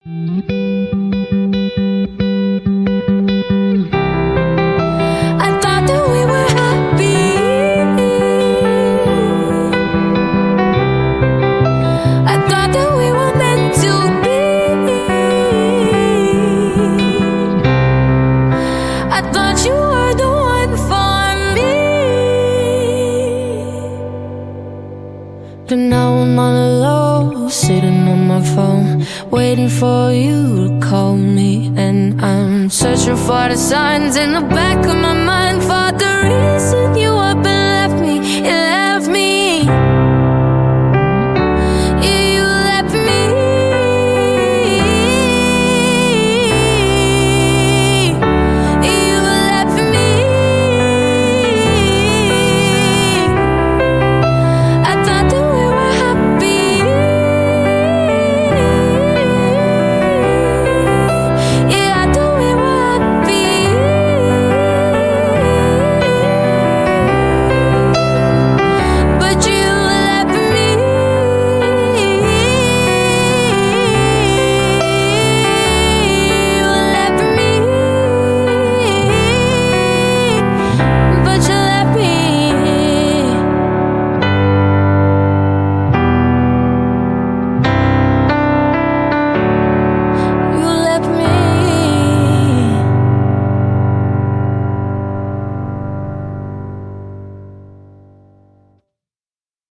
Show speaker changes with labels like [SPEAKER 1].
[SPEAKER 1] I thought that we were happy. I thought that we were meant to be. I thought you were the one for me. But now I'm on a low, sitting on my phone, waiting for you to call me. And I'm searching for the signs in the back of my mind, for the reason you are